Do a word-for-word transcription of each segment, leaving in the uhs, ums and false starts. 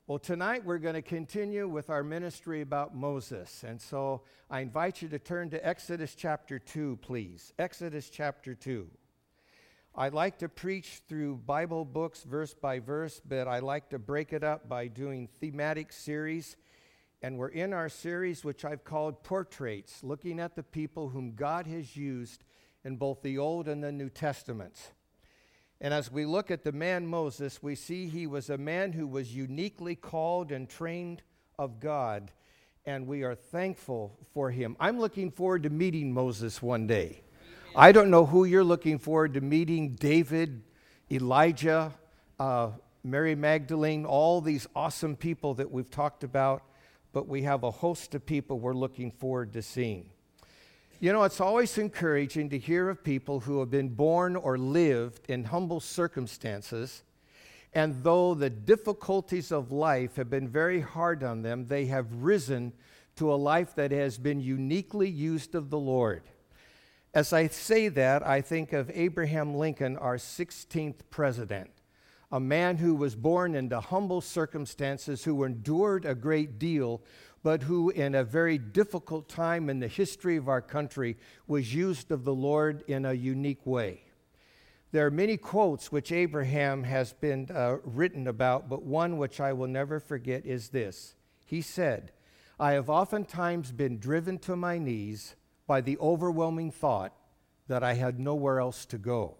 Well, tonight we're going to continue with our ministry about Moses. And so I invite you to turn to Exodus chapter two, please. Exodus chapter two. I like to preach through Bible books verse by verse, but I like to break it up by doing thematic series. And we're in our series, which I've called Portraits, looking at the people whom God has used in both the Old and the New Testaments. And as we look at the man Moses, we see he was a man who was uniquely called and trained of God, and we are thankful for him. I'm looking forward to meeting Moses one day. I don't know who you're looking forward to meeting, David, Elijah, uh, Mary Magdalene, all these awesome people that we've talked about, but we have a host of people we're looking forward to seeing. You know, it's always encouraging to hear of people who have been born or lived in humble circumstances, and though the difficulties of life have been very hard on them, they have risen to a life that has been uniquely used of the Lord. As I say that, I think of Abraham Lincoln, our sixteenth president, a man who was born into humble circumstances, who endured a great deal, but who in a very difficult time in the history of our country was used of the Lord in a unique way. There are many quotes which Abraham has been uh, written about, but one which I will never forget is this. He said, "I have oftentimes been driven to my knees by the overwhelming thought that I had nowhere else to go."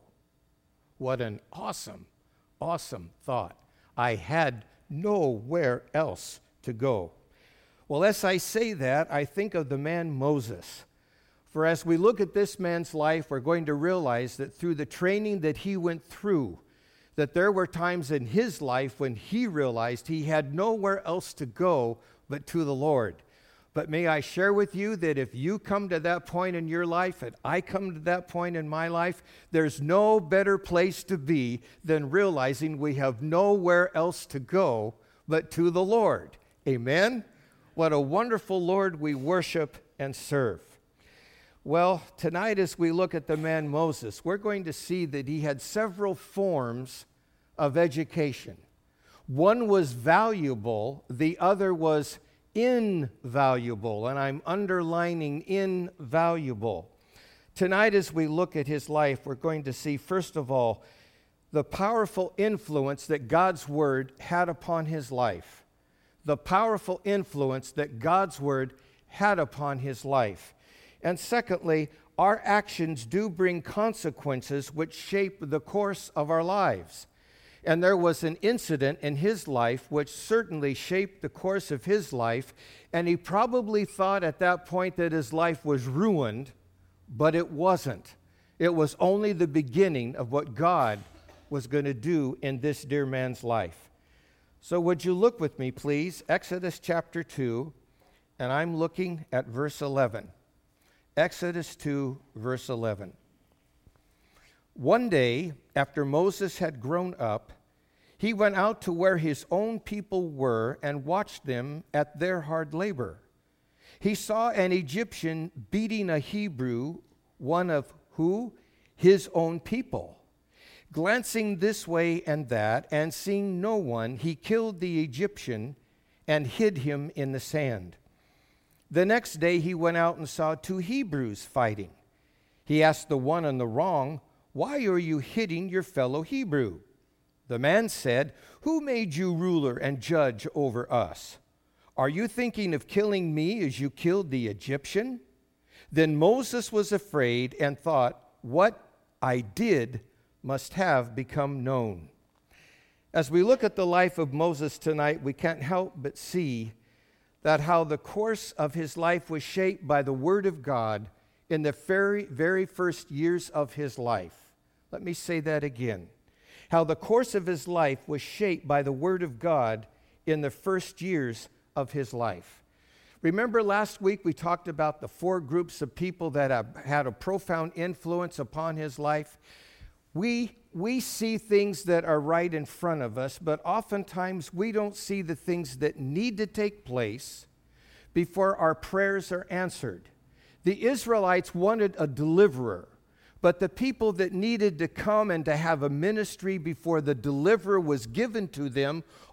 What an awesome, awesome thought. I had nowhere else to go. Well, as I say that, I think of the man Moses. For as we look at this man's life, we're going to realize that through the training that he went through, that there were times in his life when he realized he had nowhere else to go but to the Lord. But may I share with you that if you come to that point in your life, and I come to that point in my life, there's no better place to be than realizing we have nowhere else to go but to the Lord. Amen? What a wonderful Lord we worship and serve. Well, tonight as we look at the man Moses, we're going to see that he had several forms of education. One was valuable, the other was invaluable, and I'm underlining invaluable. Tonight as we look at his life, we're going to see, first of all, the powerful influence that God's Word had upon his life. The powerful influence that God's Word had upon his life. And secondly, our actions do bring consequences which shape the course of our lives. And there was an incident in his life which certainly shaped the course of his life, and he probably thought at that point that his life was ruined, but it wasn't. It was only the beginning of what God was going to do in this dear man's life. So would you look with me, please, Exodus chapter two, and I'm looking at verse eleven. Exodus two, verse eleven. One day, after Moses had grown up, he went out to where his own people were and watched them at their hard labor. He saw an Egyptian beating a Hebrew, one of who? His own people. Glancing this way and that, and seeing no one, he killed the Egyptian and hid him in the sand. The next day he went out and saw two Hebrews fighting. He asked the one on the wrong, "Why are you hitting your fellow Hebrew?" The man said, "Who made you ruler and judge over us? Are you thinking of killing me as you killed the Egyptian?" Then Moses was afraid and thought, "What I did must have become known." As we look at the life of Moses tonight, we can't help but see that how the course of his life was shaped by the Word of God in the very, very first years of his life. Let me say that again. How the course of his life was shaped by the Word of God in the first years of his life. Remember last week we talked about the four groups of people that have had a profound influence upon his life. We, we see things that are right in front of us, but oftentimes we don't see the things that need to take place before our prayers are answered. The Israelites wanted a deliverer, but the people that needed to come and to have a ministry before the deliverer was given to them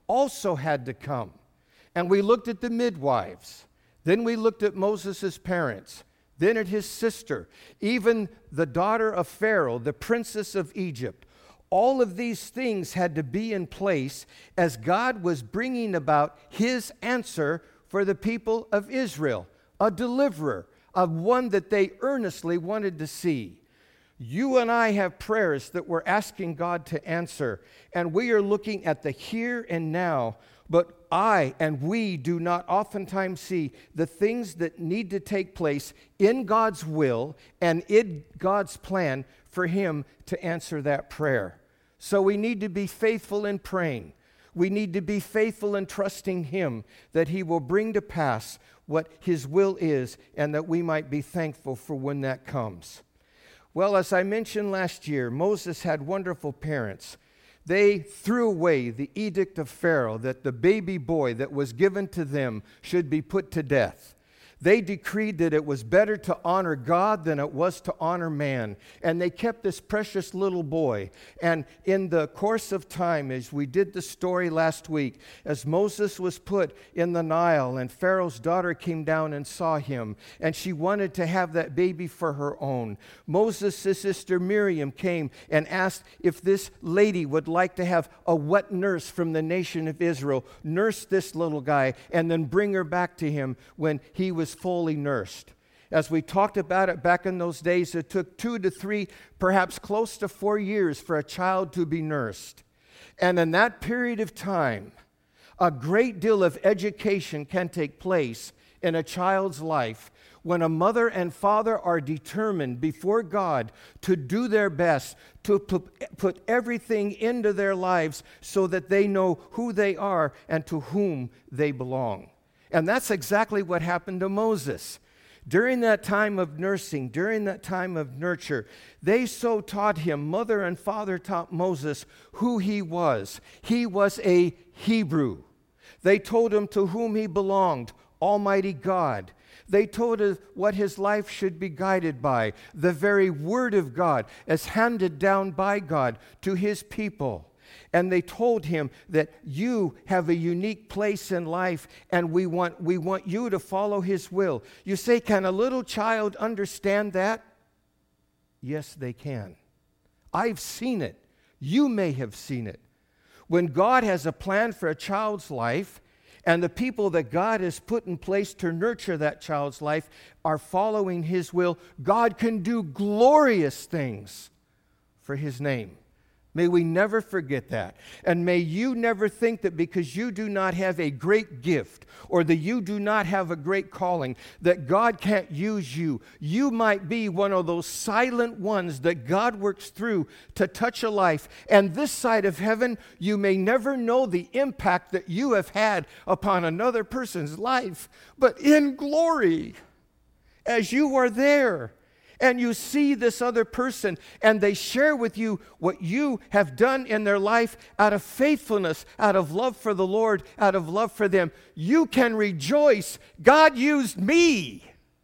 also had to come. And we looked at the midwives. Then we looked at Moses' parents. Then at his sister, even the daughter of Pharaoh, the princess of Egypt. All of these things had to be in place as God was bringing about his answer for the people of Israel, a deliverer, of one that they earnestly wanted to see. You and I have prayers that we're asking God to answer, and we are looking at the here and now, but I and we do not oftentimes see the things that need to take place in God's will and in God's plan for him to answer that prayer. So we need to be faithful in praying. We need to be faithful in trusting him that he will bring to pass what his will is, and that we might be thankful for when that comes. Well, as I mentioned last year, Moses had wonderful parents. They threw away the edict of Pharaoh that the baby boy that was given to them should be put to death. They decreed that it was better to honor God than it was to honor man. And they kept this precious little boy. And in the course of time, as we did the story last week, as Moses was put in the Nile and Pharaoh's daughter came down and saw him, and she wanted to have that baby for her own. Moses' sister Miriam came and asked if this lady would like to have a wet nurse from the nation of Israel nurse this little guy and then bring her back to him when he was fully nursed. As we talked about it back in those days, it took two to three, perhaps close to four years for a child to be nursed. And in that period of time, a great deal of education can take place in a child's life when a mother and father are determined before God to do their best, to put everything into their lives so that they know who they are and to whom they belong. And that's exactly what happened to Moses. During that time of nursing, during that time of nurture, they so taught him, mother and father taught Moses who he was. He was a Hebrew. They told him to whom he belonged, Almighty God. They told us what his life should be guided by, the very word of God as handed down by God to his people. And they told him that you have a unique place in life, and we want, we want you to follow his will. You say, can a little child understand that? Yes, they can. I've seen it. You may have seen it. When God has a plan for a child's life, and the people that God has put in place to nurture that child's life are following his will, God can do glorious things for his name. May we never forget that. And may you never think that because you do not have a great gift or that you do not have a great calling, that God can't use you. You might be one of those silent ones that God works through to touch a life. And this side of heaven, you may never know the impact that you have had upon another person's life. But in glory, as you are there, and you see this other person, and they share with you what you have done in their life out of faithfulness, out of love for the Lord, out of love for them, you can rejoice. God used me.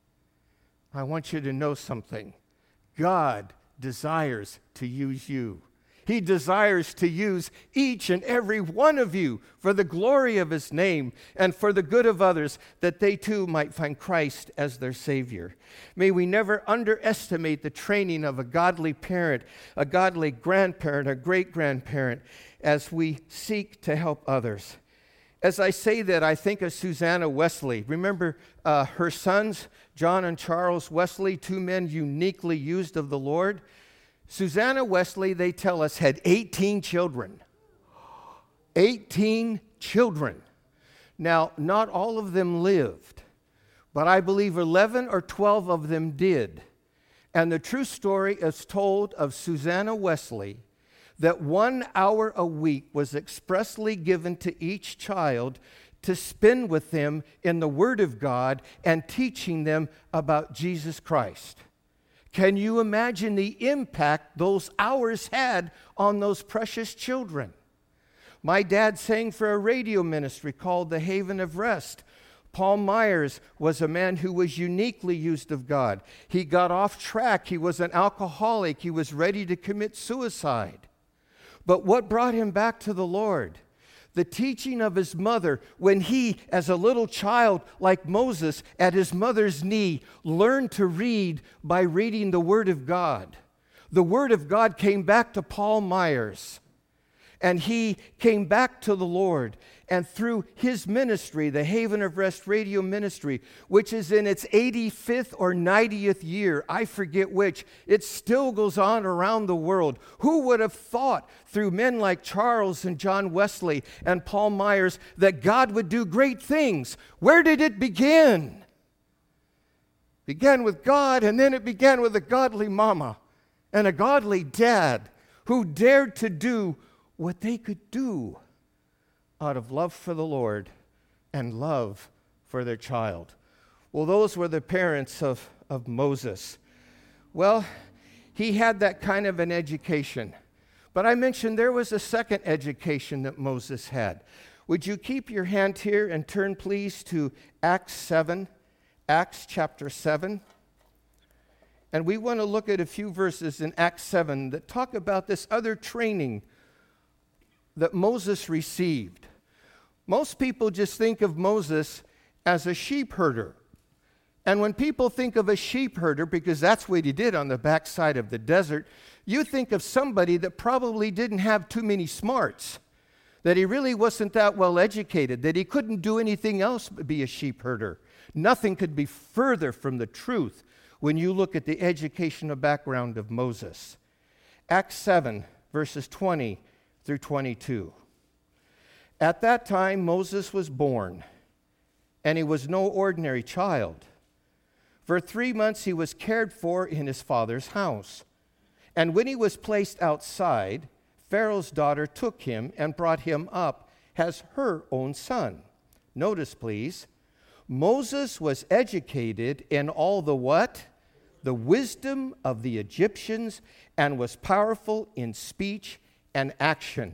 I want you to know something. God desires to use you. He desires to use each and every one of you for the glory of his name and for the good of others, that they too might find Christ as their Savior. May we never underestimate the training of a godly parent, a godly grandparent, a great-grandparent, as we seek to help others. As I say that, I think of Susanna Wesley. Remember uh, her sons, John and Charles Wesley, two men uniquely used of the Lord? Susanna Wesley, they tell us, had eighteen children. eighteen children. Now, not all of them lived, but I believe eleven or twelve of them did. And the true story is told of Susanna Wesley, that one hour a week was expressly given to each child to spend with them in the Word of God and teaching them about Jesus Christ. Can you imagine the impact those hours had on those precious children? My dad sang for a radio ministry called the Haven of Rest. Paul Myers was a man who was uniquely used of God. He got off track. He was an alcoholic. He was ready to commit suicide. But what brought him back to the Lord? The teaching of his mother, when he, as a little child like Moses, at his mother's knee, learned to read by reading the Word of God. The Word of God came back to Paul Myers, and he came back to the Lord. And through his ministry, the Haven of Rest Radio Ministry, which is in its eighty-fifth or ninetieth year, I forget which, it still goes on around the world. Who would have thought through men like Charles and John Wesley and Paul Myers that God would do great things? Where did it begin? It began with God, and then it began with a godly mama and a godly dad who dared to do what they could do out of love for the Lord and love for their child. Well, those were the parents of, of Moses. Well, he had that kind of an education. But I mentioned there was a second education that Moses had. Would you keep your hand here and turn, please, to Acts seven, Acts chapter seven. And we want to look at a few verses in Acts seven that talk about this other training that Moses received. Most people just think of Moses as a sheep herder. And when people think of a sheep herder, because that's what he did on the backside of the desert, you think of somebody that probably didn't have too many smarts, that he really wasn't that well educated, that he couldn't do anything else but be a sheep herder. Nothing could be further from the truth when you look at the educational background of Moses. Acts seven, verses twenty through twenty-two. At that time, Moses was born, and he was no ordinary child. For three months he was cared for in his father's house. And when he was placed outside, Pharaoh's daughter took him and brought him up as her own son. Notice, please, Moses was educated in all the what? The wisdom of the Egyptians, and was powerful in speech and action.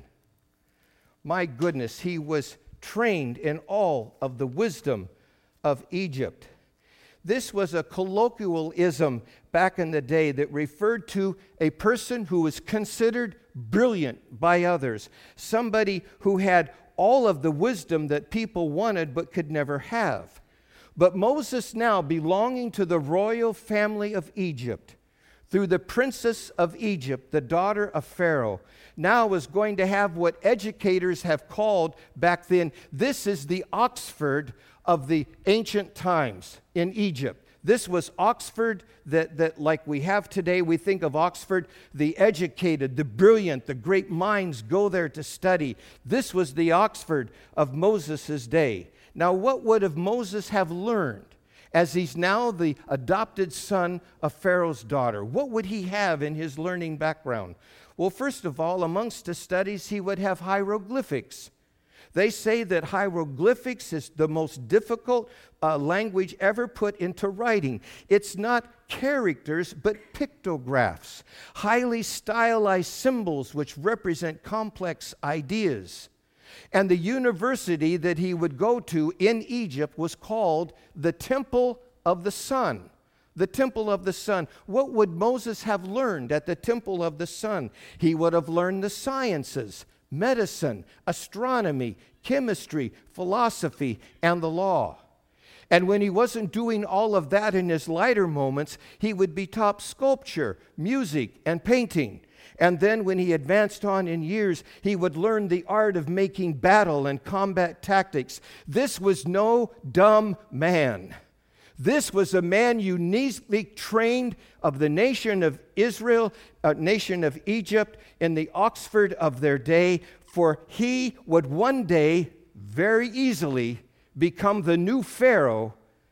My goodness, he was trained in all of the wisdom of Egypt. This was a colloquialism back in the day that referred to a person who was considered brilliant by others, somebody who had all of the wisdom that people wanted but could never have. But Moses, now belonging to the royal family of Egypt, through the princess of Egypt, the daughter of Pharaoh, now was going to have what educators have called back then, this is the Oxford of the ancient times in Egypt. This was Oxford that, that, like we have today, we think of Oxford, the educated, the brilliant, the great minds go there to study. This was the Oxford of Moses' day. Now, what would have Moses have learned as he's now the adopted son of Pharaoh's daughter? What would he have in his learning background? Well, first of all, amongst the studies, he would have hieroglyphics. They say that hieroglyphics is the most difficult uh, language ever put into writing. It's not characters, but pictographs, highly stylized symbols which represent complex ideas. And the university that he would go to in Egypt was called the Temple of the Sun. The Temple of the Sun. What would Moses have learned at the Temple of the Sun? He would have learned the sciences, medicine, astronomy, chemistry, philosophy, and the law. And when he wasn't doing all of that in his lighter moments, he would be taught sculpture, music, and painting. And then when he advanced on in years, he would learn the art of making battle and combat tactics. This was no dumb man. This was a man uniquely trained of the nation of Israel, a nation of Egypt, in the Oxford of their day, for he would one day very easily become the new Pharaoh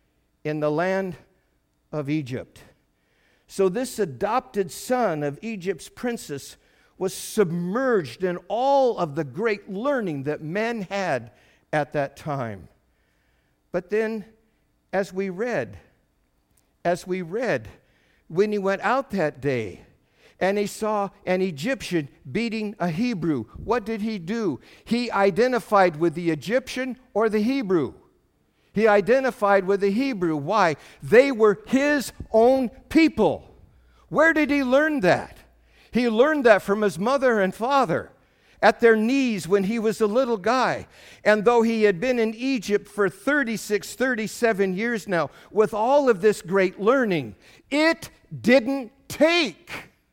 in the land of Egypt. So this adopted son of Egypt's princess was submerged in all of the great learning that men had at that time. But then, as we read, as we read, when he went out that day and he saw an Egyptian beating a Hebrew, what did he do? He identified with the Egyptian or the Hebrew. He identified with the Hebrew. Why? They were his own people. Where did he learn that? He learned that from his mother and father. at their knees when he was a little guy. And though he had been in Egypt for thirty-six, thirty-seven years now, with all of this great learning, it didn't take.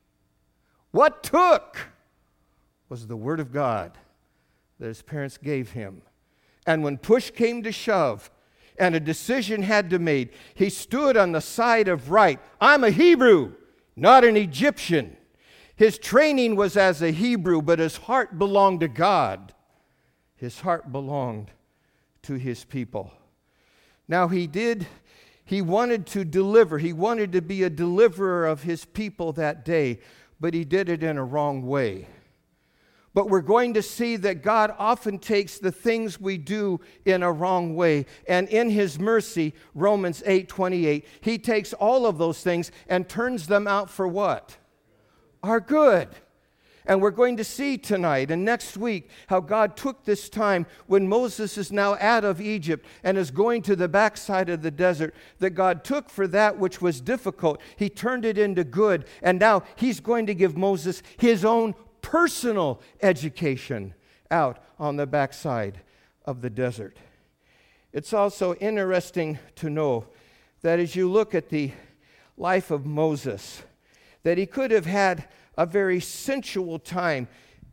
What took was the Word of God that his parents gave him. And when push came to shove and a decision had to be made, he stood on the side of right. I'm a Hebrew, not an Egyptian. His training was as a Hebrew, but his heart belonged to God. His heart belonged to his people. Now he did, he wanted to deliver. He wanted to be a deliverer of his people that day, but he did it in a wrong way. But we're going to see that God often takes the things we do in a wrong way. And in his mercy, Romans eight twenty-eight, he takes all of those things and turns them out for what? Our good. And we're going to see tonight and next week how God took this time when Moses is now out of Egypt and is going to the backside of the desert, that God took for that which was difficult, he turned it into good. And now he's going to give Moses his own personal education out on the backside of the desert. It's also interesting to know that as you look at the life of Moses, that he could have had a very sensual time.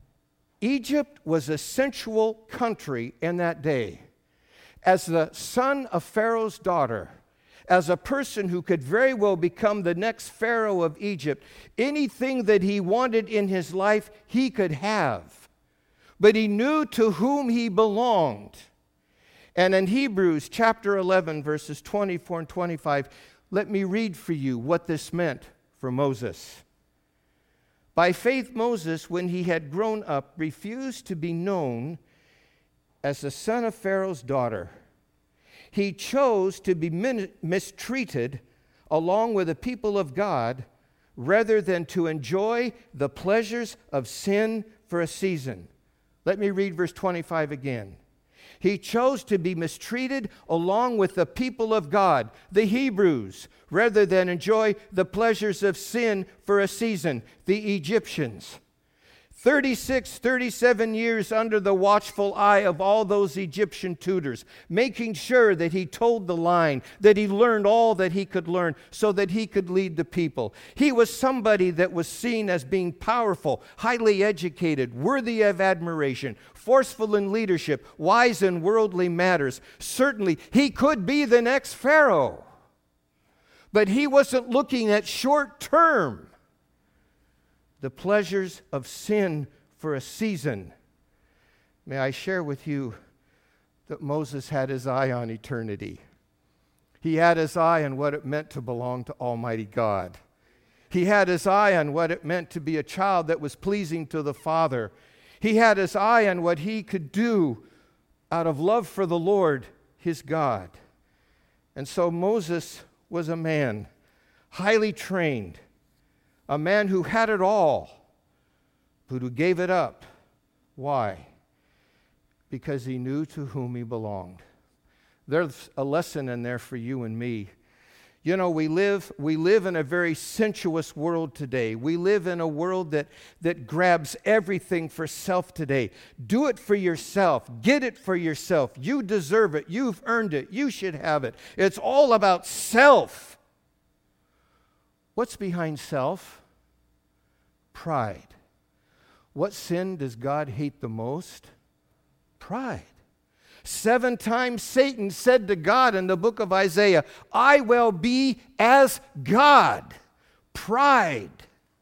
Egypt was a sensual country in that day. As the son of Pharaoh's daughter, as a person who could very well become the next Pharaoh of Egypt, anything that he wanted in his life, he could have. But he knew to whom he belonged. And in Hebrews chapter eleven, verses twenty-four and twenty-five, let me read for you what this meant for Moses. By faith, Moses, when he had grown up, refused to be known as the son of Pharaoh's daughter. He chose to be min- mistreated along with the people of God rather than to enjoy the pleasures of sin for a season. Let me read verse twenty-five again. He chose to be mistreated along with the people of God, the Hebrews, rather than enjoy the pleasures of sin for a season, the Egyptians. thirty-six, thirty-seven years under the watchful eye of all those Egyptian tutors, making sure that he told the line, that he learned all that he could learn so that he could lead the people. He was somebody that was seen as being powerful, highly educated, worthy of admiration, forceful in leadership, wise in worldly matters. Certainly, he could be the next Pharaoh. But he wasn't looking at short term. The pleasures of sin for a season. May I share with you that Moses had his eye on eternity. He had his eye on what it meant to belong to Almighty God. He had his eye on what it meant to be a child that was pleasing to the Father. He had his eye on what he could do out of love for the Lord, his God. And so Moses was a man highly trained, a man who had it all, but who gave it up. Why? Because he knew to whom he belonged. There's a lesson in there for you and me. You know, we live we live in a very sensuous world today. We live in a world that, that grabs everything for self today. Do it for yourself. Get it for yourself. You deserve it. You've earned it. You should have it. It's all about self. What's behind self? Pride. What sin does God hate the most? Pride. Seven times Satan said to God in the book of Isaiah, I will be as God. Pride.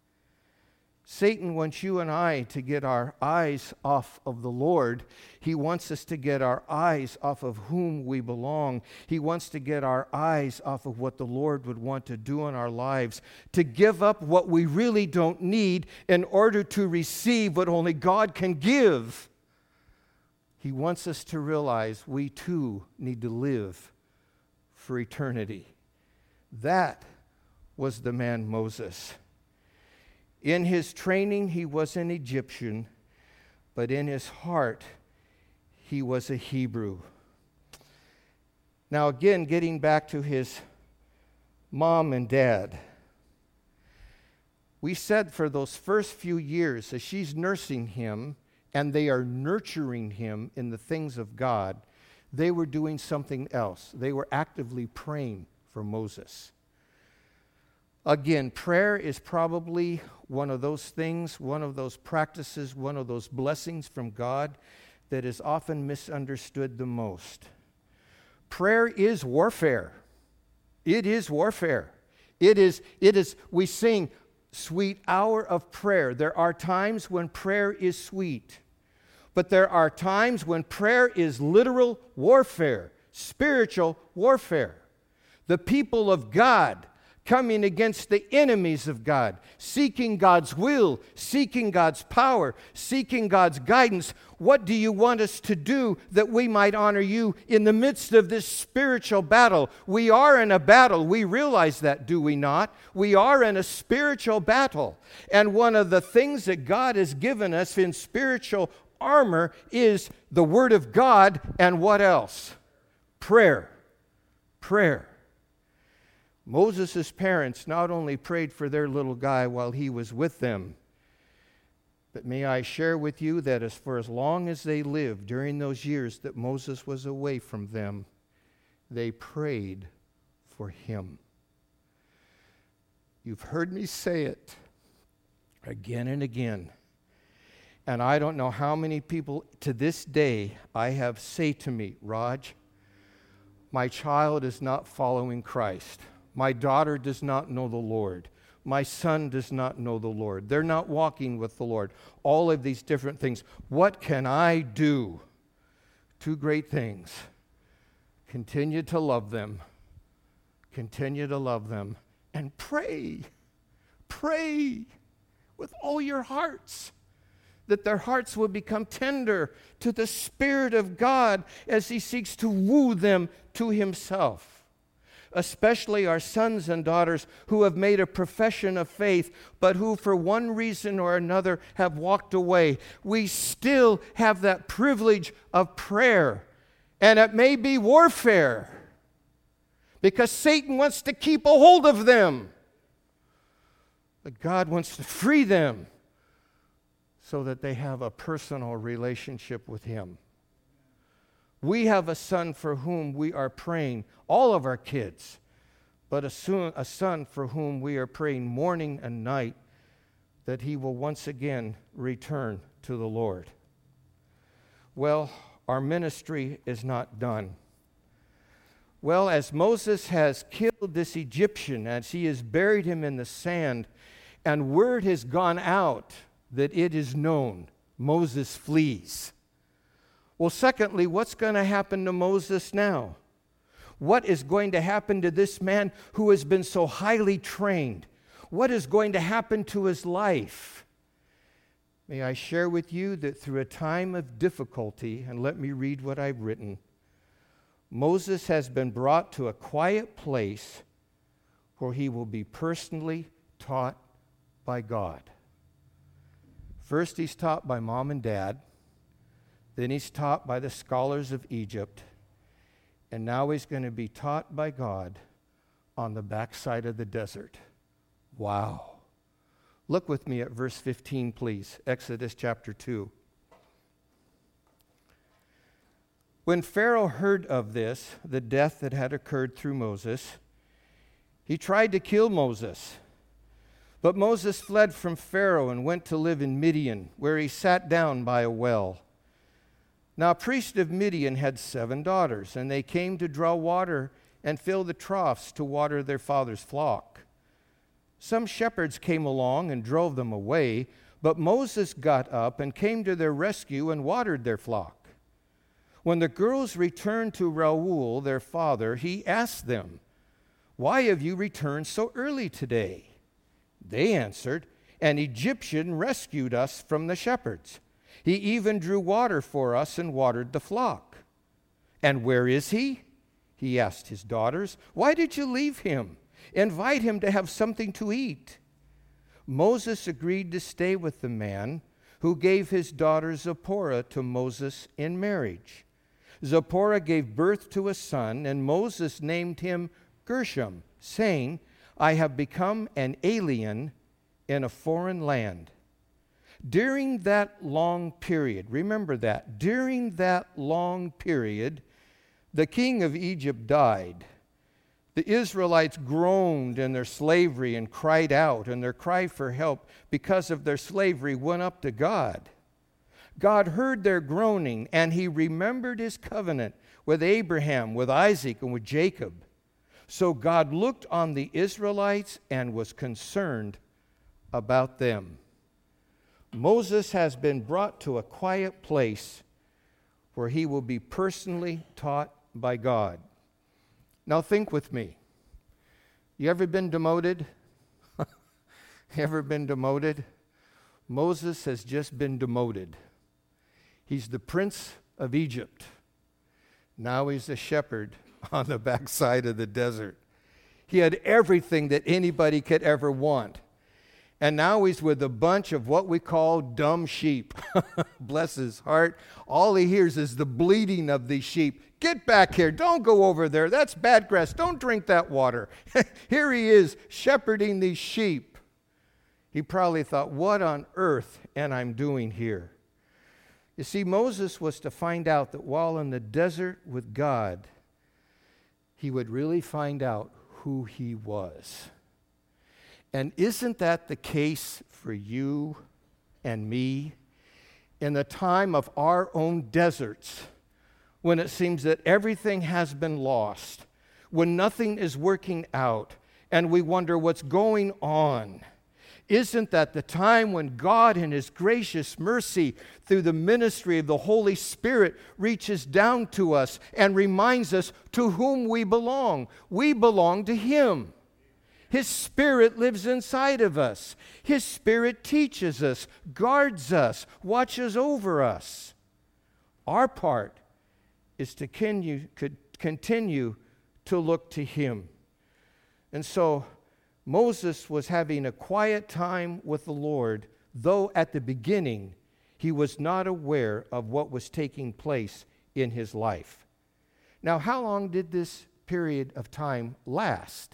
Satan wants you and I to get our eyes off of the Lord. He wants us to get our eyes off of whom we belong. He wants to get our eyes off of what the Lord would want to do in our lives, to give up what we really don't need in order to receive what only God can give. He wants us to realize we too need to live for eternity. That was the man Moses. In his training, he was an Egyptian, but in his heart, he was a Hebrew. Now, again, getting back to his mom and dad, we said for those first few years, as she's nursing him and they are nurturing him in the things of God, they were doing something else. They were actively praying for Moses. Again, prayer is probably one of those things, one of those practices, one of those blessings from God that is often misunderstood the most. Prayer is warfare. It is warfare. It is, it is, we sing, sweet hour of prayer. There are times when prayer is sweet, but there are times when prayer is literal warfare, spiritual warfare. The people of God coming against the enemies of God, seeking God's will, seeking God's power, seeking God's guidance. What do you want us to do that we might honor you in the midst of this spiritual battle? We are in a battle. We realize that, do we not? We are in a spiritual battle. And one of the things that God has given us in spiritual armor is the Word of God, and what else? Prayer. Prayer. Moses' parents not only prayed for their little guy while he was with them, but may I share with you that as for as long as they lived during those years that Moses was away from them, they prayed for him. You've heard me say it again and again. And I don't know how many people to this day I have say to me, Raj, my child is not following Christ. My daughter does not know the Lord. My son does not know the Lord. They're not walking with the Lord. All of these different things. What can I do? Two great things. Continue to love them. Continue to love them. And pray. Pray with all your hearts, that their hearts will become tender to the Spirit of God as He seeks to woo them to Himself. Especially our sons and daughters who have made a profession of faith, but who for one reason or another have walked away. We still have that privilege of prayer, and it may be warfare, because Satan wants to keep a hold of them. But God wants to free them so that they have a personal relationship with Him. We have a son for whom we are praying, all of our kids, but a son, a son for whom we are praying morning and night that he will once again return to the Lord. Well, our ministry is not done. Well, as Moses has killed this Egyptian, as he has buried him in the sand, and word has gone out that it is known, Moses flees. Well, secondly, what's going to happen to Moses now? What is going to happen to this man who has been so highly trained? What is going to happen to his life? May I share with you that through a time of difficulty, and let me read what I've written, Moses has been brought to a quiet place where he will be personally taught by God. First, he's taught by mom and dad. Then he's taught by the scholars of Egypt. And now he's going to be taught by God on the backside of the desert. Wow. Look with me at verse fifteen, please. Exodus chapter two. When Pharaoh heard of this, the death that had occurred through Moses, he tried to kill Moses. But Moses fled from Pharaoh and went to live in Midian, where he sat down by a well. Now a priest of Midian had seven daughters, and they came to draw water and fill the troughs to water their father's flock. Some shepherds came along and drove them away, but Moses got up and came to their rescue and watered their flock. When the girls returned to Reuel, their father, he asked them, "Why have you returned so early today?" They answered, "An Egyptian rescued us from the shepherds. He even drew water for us and watered the flock." "And where is he?" he asked his daughters. "Why did you leave him? Invite him to have something to eat." Moses agreed to stay with the man, who gave his daughter Zipporah to Moses in marriage. Zipporah gave birth to a son, and Moses named him Gershom, saying, "I have become an alien in a foreign land." During that long period, remember that, during that long period, the king of Egypt died. The Israelites groaned in their slavery and cried out, and their cry for help because of their slavery went up to God. God heard their groaning, and he remembered his covenant with Abraham, with Isaac, and with Jacob. So God looked on the Israelites and was concerned about them. Moses has been brought to a quiet place where he will be personally taught by God. Now think with me. You ever been demoted? You ever been demoted? Moses has just been demoted. He's the prince of Egypt. Now he's a shepherd on the backside of the desert. He had everything that anybody could ever want. And now he's with a bunch of what we call dumb sheep. Bless his heart. All he hears is the bleating of these sheep. Get back here. Don't go over there. That's bad grass. Don't drink that water. Here he is shepherding these sheep. He probably thought, what on earth am I doing here? You see, Moses was to find out that while in the desert with God, he would really find out who he was. And isn't that the case for you and me? In the time of our own deserts, when it seems that everything has been lost, when nothing is working out, and we wonder what's going on, isn't that the time when God in his gracious mercy through the ministry of the Holy Spirit reaches down to us and reminds us to whom we belong? We belong to him. His Spirit lives inside of us. His Spirit teaches us, guards us, watches over us. Our part is to continue, continue to look to him. And so Moses was having a quiet time with the Lord, though at the beginning he was not aware of what was taking place in his life. Now, how long did this period of time last?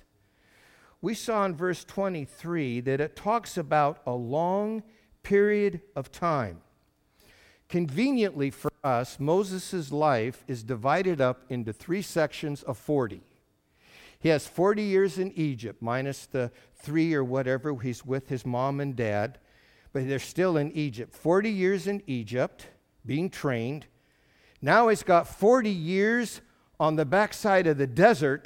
We saw in verse twenty-three that it talks about a long period of time. Conveniently for us, Moses' life is divided up into three sections of forty. He has forty years in Egypt, minus the three or whatever he's with his mom and dad, but they're still in Egypt. forty years in Egypt, being trained. Now he's got forty years on the backside of the desert,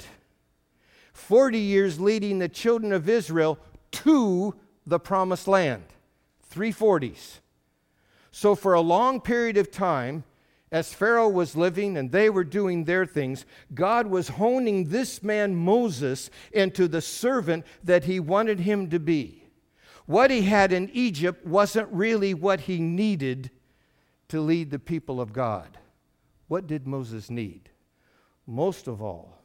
forty years leading the children of Israel to the promised land. Three forties. So for a long period of time, as Pharaoh was living and they were doing their things, God was honing this man Moses into the servant that he wanted him to be. What he had in Egypt wasn't really what he needed to lead the people of God. What did Moses need? Most of all,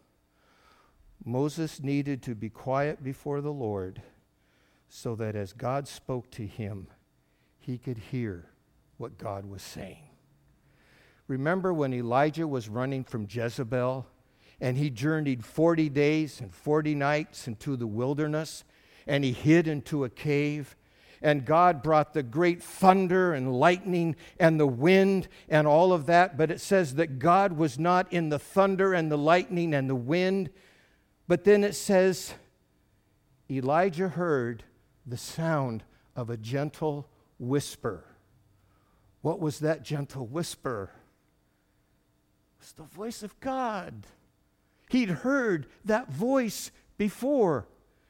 Moses needed to be quiet before the Lord so that as God spoke to him, he could hear what God was saying. Remember when Elijah was running from Jezebel and he journeyed forty days and forty nights into the wilderness and he hid into a cave and God brought the great thunder and lightning and the wind and all of that, but it says that God was not in the thunder and the lightning and the wind, but then it says Elijah heard the sound of a gentle whisper. What was that gentle whisper? It was the voice of God. He'd heard that voice before.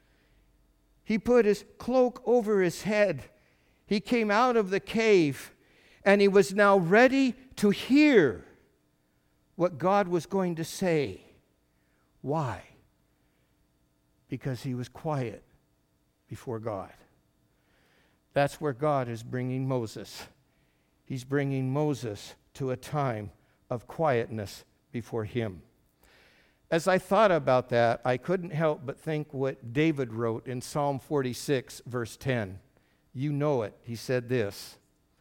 He put his cloak over his head. He came out of the cave, and he was now ready to hear what God was going to say. Why? Because he was quiet before God. That's where God is bringing Moses. He's bringing Moses to a time of quietness before him. As I thought about that, I couldn't help but think what David wrote in Psalm forty-six, verse ten. You know it. He said this.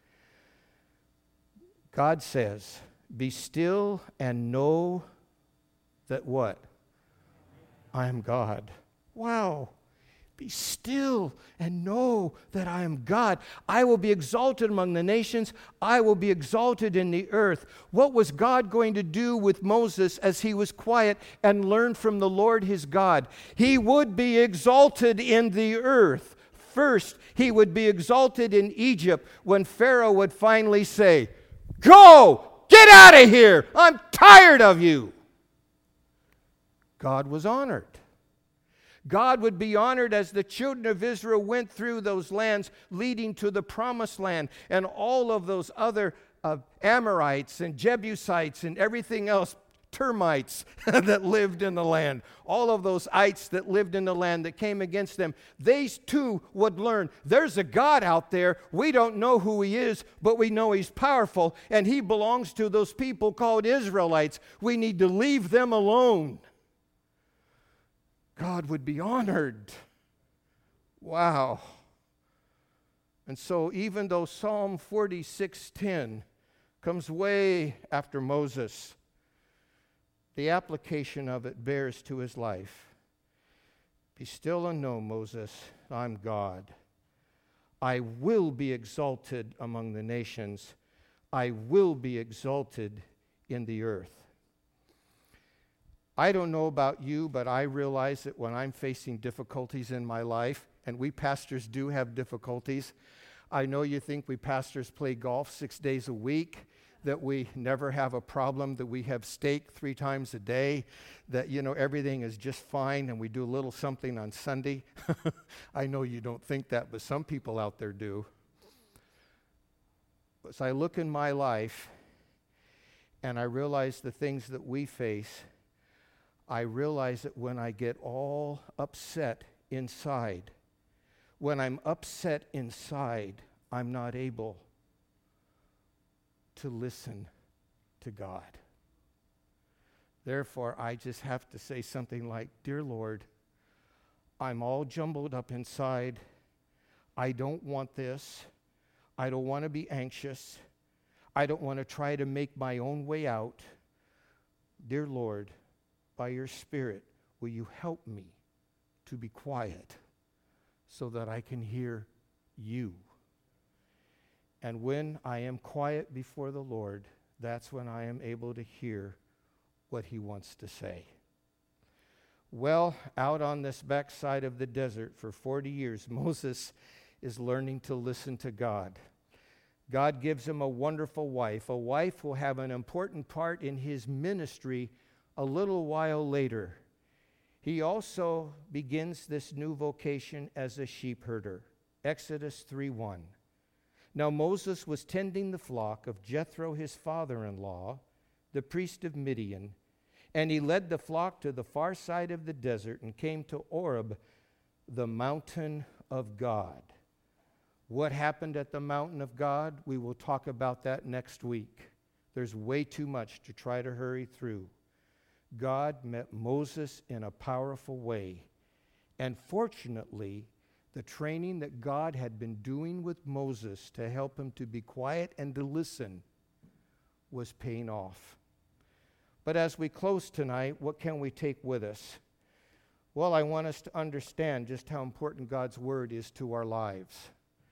God says, "Be still and know that" what? "I am God." Wow. Be still and know that I am God. I will be exalted among the nations. I will be exalted in the earth. What was God going to do with Moses as he was quiet and learned from the Lord his God? He would be exalted in the earth. First, he would be exalted in Egypt when Pharaoh would finally say, "Go! Get out of here! I'm tired of you!" God was honored. God would be honored as the children of Israel went through those lands leading to the promised land, and all of those other uh, Amorites and Jebusites and everything else, termites that lived in the land, all of those ites that lived in the land that came against them, they too would learn there's a God out there. We don't know who he is, but we know he's powerful, and he belongs to those people called Israelites. We need to leave them alone. God would be honored. Wow. And so even though Psalm forty-six ten comes way after Moses, the application of it bears to his life. Be still and know, Moses, I'm God. I will be exalted among the nations. I will be exalted in the earth. I don't know about you, but I realize that when I'm facing difficulties in my life, and we pastors do have difficulties, I know you think we pastors play golf six days a week, that we never have a problem, that we have steak three times a day, that, you know, everything is just fine, and we do a little something on Sunday. I know you don't think that, but some people out there do. As I look in my life, and I realize the things that we face, I realize that when I get all upset inside, when I'm upset inside, I'm not able to listen to God. Therefore, I just have to say something like, "Dear Lord, I'm all jumbled up inside. I don't want this. I don't want to be anxious. I don't want to try to make my own way out. Dear Lord, by your Spirit, will you help me to be quiet so that I can hear you?" And when I am quiet before the Lord, that's when I am able to hear what he wants to say. Well, out on this backside of the desert for forty years, Moses is learning to listen to God. God gives him a wonderful wife. A wife will have an important part in his ministry a little while later. He also begins this new vocation as a sheep herder. Exodus three one. Now Moses was tending the flock of Jethro, his father-in-law, the priest of Midian, and he led the flock to the far side of the desert and came to Oreb, the mountain of God. What happened at the mountain of God? We will talk about that next week. There's way too much to try to hurry through. God met Moses in a powerful way. And fortunately, the training that God had been doing with Moses to help him to be quiet and to listen was paying off. But as we close tonight, what can we take with us? Well, I want us to understand just how important God's word is to our lives.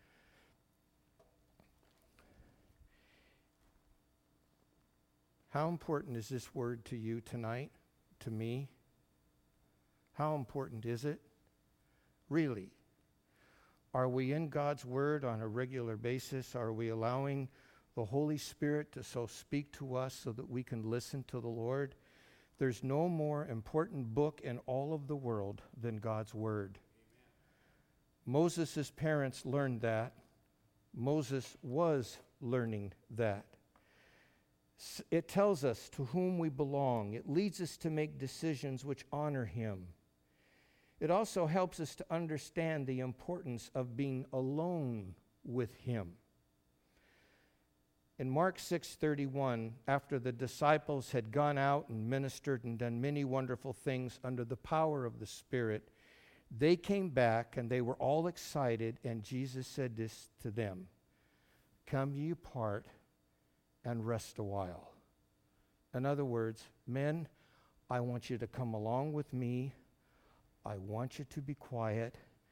How important is this word to you tonight, to me? How important is it? Really? Are we in God's word on a regular basis? Are we allowing the Holy Spirit to so speak to us so that we can listen to the Lord? There's no more important book in all of the world than God's word. Moses' parents learned that. Moses was learning that. It tells us to whom we belong. It leads us to make decisions which honor him. It also helps us to understand the importance of being alone with him. In Mark six thirty-one, after the disciples had gone out and ministered and done many wonderful things under the power of the Spirit, they came back and they were all excited, and Jesus said this to them, "Come ye apart and rest a while." In other words, men, I want you to come along with me. I want you to be quiet.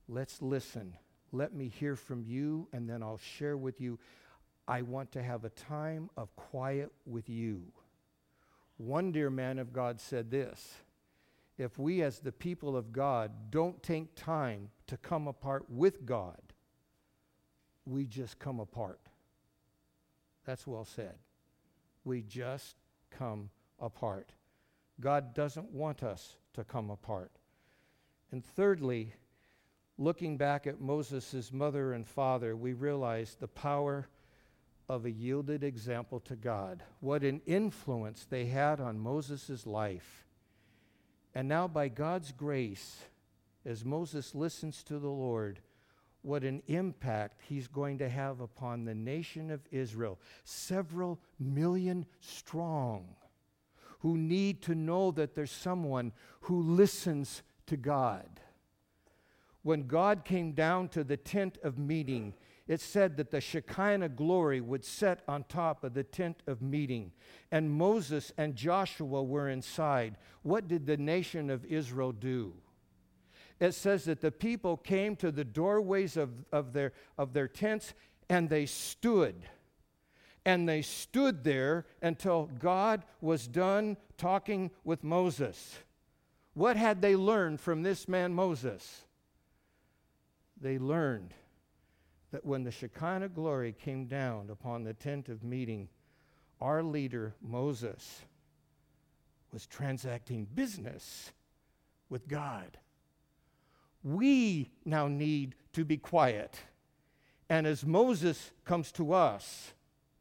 Let's listen. Let me hear from you, and then I'll share with you. I want to have a time of quiet with you. One dear man of God said this: if we as the people of God don't take time to come apart with God, we just come apart. That's well said. We just come apart. God doesn't want us to come apart. And thirdly, looking back at Moses' mother and father, we realize the power of a yielded example to God. What an influence they had on Moses' life. And now by God's grace, as Moses listens to the Lord, what an impact he's going to have upon the nation of Israel, several million strong, who need to know that there's someone who listens to God. When God came down to the tent of meeting, it said that the Shekinah glory would set on top of the tent of meeting, and Moses and Joshua were inside. What did the nation of Israel do? It says that the people came to the doorways of, of, their, of their tents, and they stood. And they stood there until God was done talking with Moses. What had they learned from this man Moses? They learned that when the Shekinah glory came down upon the tent of meeting, our leader Moses was transacting business with God. We now need to be quiet. And as Moses comes to us,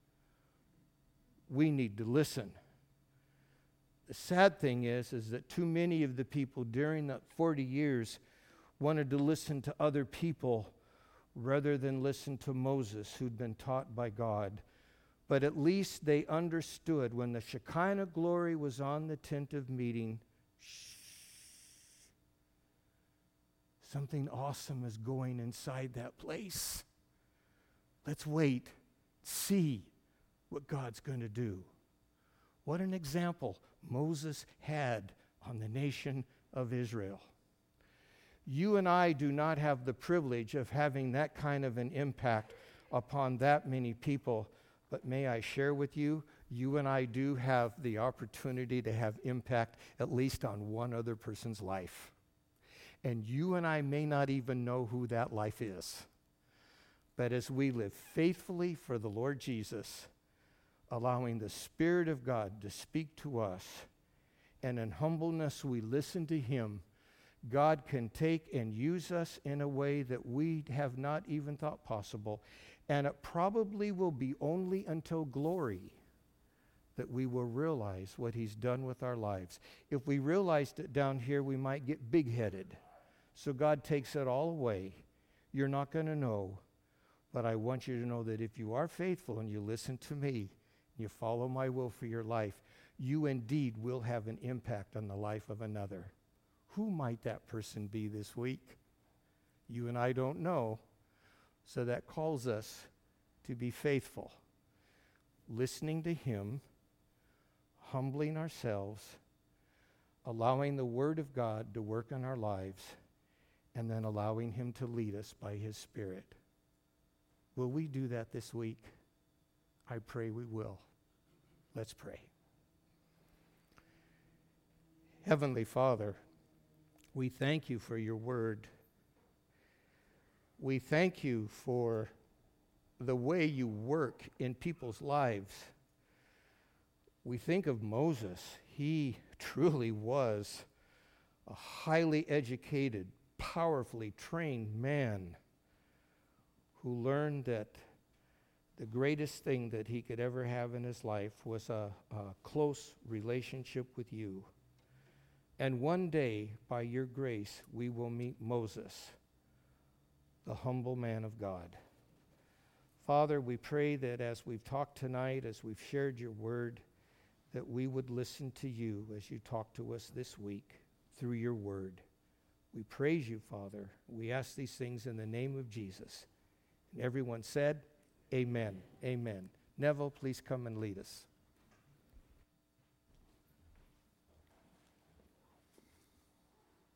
we need to listen. The sad thing is, is that too many of the people during that forty years wanted to listen to other people rather than listen to Moses, who'd been taught by God. But at least they understood when the Shekinah glory was on the tent of meeting, something awesome is going inside that place. Let's wait, see what God's going to do. What an example Moses had on the nation of Israel. You and I do not have the privilege of having that kind of an impact upon that many people, but may I share with you, you and I do have the opportunity to have impact at least on one other person's life. And you and I may not even know who that life is. But as we live faithfully for the Lord Jesus, allowing the Spirit of God to speak to us, and in humbleness we listen to Him, God can take and use us in a way that we have not even thought possible. And it probably will be only until glory that we will realize what He's done with our lives. If we realized it down here, we might get big-headed. So God takes it all away. You're not going to know. But I want you to know that if you are faithful and you listen to me, you follow my will for your life, you indeed will have an impact on the life of another. Who might that person be this week? You and I don't know. So that calls us to be faithful, listening to Him, humbling ourselves, allowing the Word of God to work in our lives, and then allowing Him to lead us by His Spirit. Will we do that this week? I pray we will. Let's pray. Heavenly Father, we thank You for Your Word. We thank You for the way You work in people's lives. We think of Moses. He truly was a highly educated, powerfully trained man who learned that the greatest thing that he could ever have in his life was a, a close relationship with You. And one day, by Your grace, we will meet Moses, the humble man of God. Father, we pray that as we've talked tonight, as we've shared Your Word, that we would listen to You as You talk to us this week through Your Word. We praise You, Father. We ask these things in the name of Jesus. And everyone said, amen. Amen. Neville, please come and lead us.